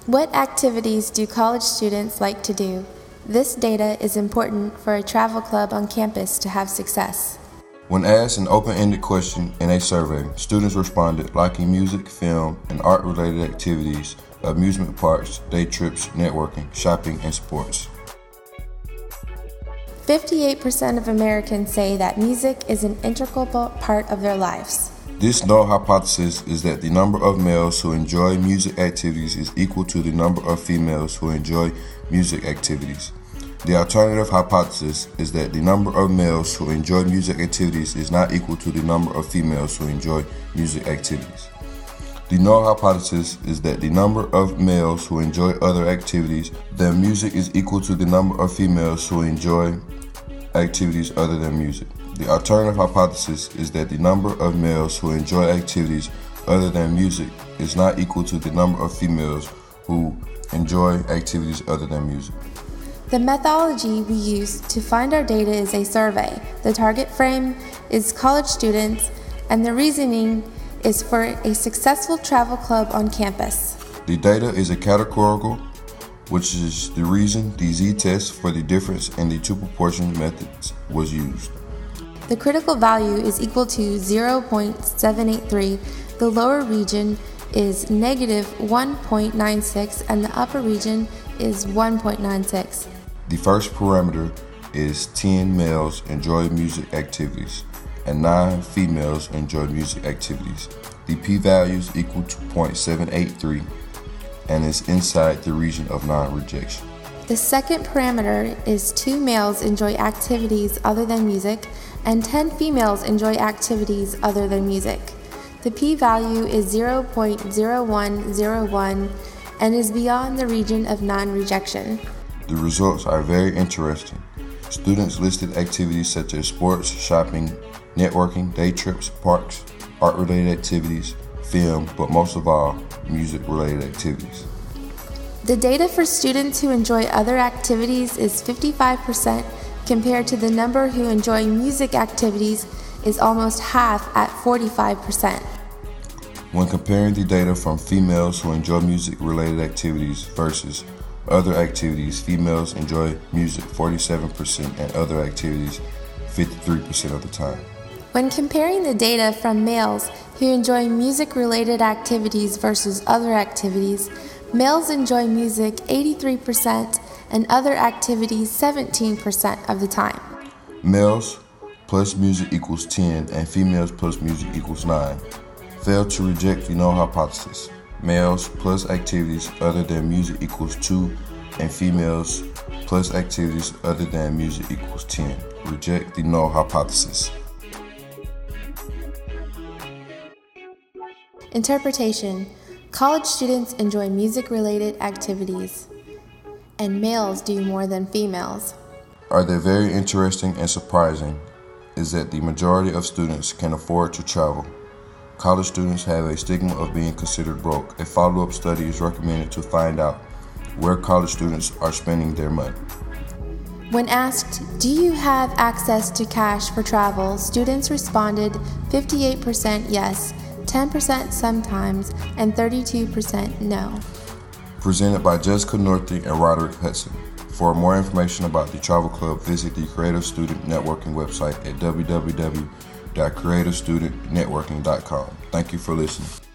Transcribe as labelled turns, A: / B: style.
A: What activities do college students like to do? This data is important for a travel club on campus to have success.
B: When asked an open-ended question in a survey, students responded liking music, film, and art-related activities, amusement parks, day trips, networking, shopping, and sports.
A: 58% of Americans say that music is an integral part of their lives.
B: This null hypothesis is that the number of males who enjoy music activities is equal to the number of females who enjoy music activities. The alternative hypothesis is that the number of males who enjoy music activities is not equal to the number of females who enjoy music activities. The null hypothesis is that the number of males who enjoy other activities than music is equal to the number of females who enjoy activities other than music. The alternative hypothesis is that the number of males who enjoy activities other than music is not equal to the number of females who enjoy activities other than music.
A: The methodology we use to find our data is a survey. The target frame is college students, and the reasoning is for a successful travel club on campus.
B: The data is a categorical, which is the reason the z-test for the difference in the two proportion methods was used.
A: The critical value is equal to 0.783. The lower region is negative 1.96 and the upper region is 1.96.
B: The first parameter is 10 males enjoy music activities and 9 females enjoy music activities. The p-value is equal to 0.783 and is inside the region of non-rejection.
A: The second parameter is 2 males enjoy activities other than music and 10 females enjoy activities other than music. The p-value is 0.0101 and is beyond the region of non-rejection.
B: The results are very interesting. Students listed activities such as sports, shopping, networking, day trips, parks, art-related activities, film, but most of all, music-related activities.
A: The data for students who enjoy other activities is 55% compared to the number who enjoy music activities is almost half at 45%.
B: When comparing the data from females who enjoy music-related activities versus other activities, females enjoy music 47% and other activities 53% of the time.
A: When comparing the data from males who enjoy music-related activities versus other activities, males enjoy music 83% and other activities 17% of the time.
B: Males plus music equals 10 and females plus music equals 9 fail to reject the null hypothesis. Males plus activities other than music equals 2 and females plus activities other than music equals 10. Reject the null hypothesis.
A: Interpretation. College students enjoy music-related activities, and males do more than females.
B: Are they very interesting and surprising is that the majority of students can afford to travel. College students have a stigma of being considered broke. A follow-up study is recommended to find out where college students are spending their money.
A: When asked, do you have access to cash for travel, students responded 58% yes, 10% sometimes, and 32% no.
B: Presented by Jessica Northey and Roderick Hudson. For more information about the Travel Club, visit the Creative Student Networking website at www.creativestudentnetworking.com. Thank you for listening.